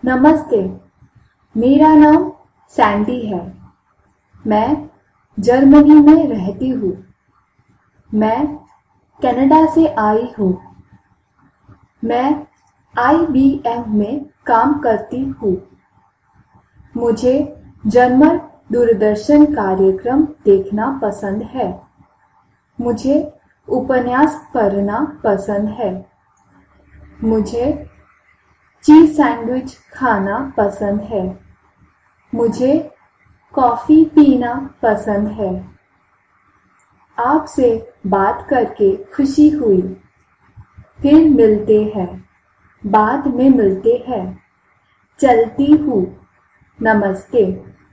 नमस्ते, मेरा नाम सैंडी है। मैं जर्मनी में रहती हूँ। मैं कनाडा से आई हूँ। मैं IBM में काम करती हूँ। मुझे जर्मन दूरदर्शन कार्यक्रम देखना पसंद है। मुझे उपन्यास पढ़ना पसंद है। मुझे चीज़ सैंडविच खाना पसंद है। मुझे कॉफ़ी पीना पसंद है। आपसे बात करके खुशी हुई। फिर मिलते हैं। बाद में मिलते हैं। चलती हूँ। नमस्ते।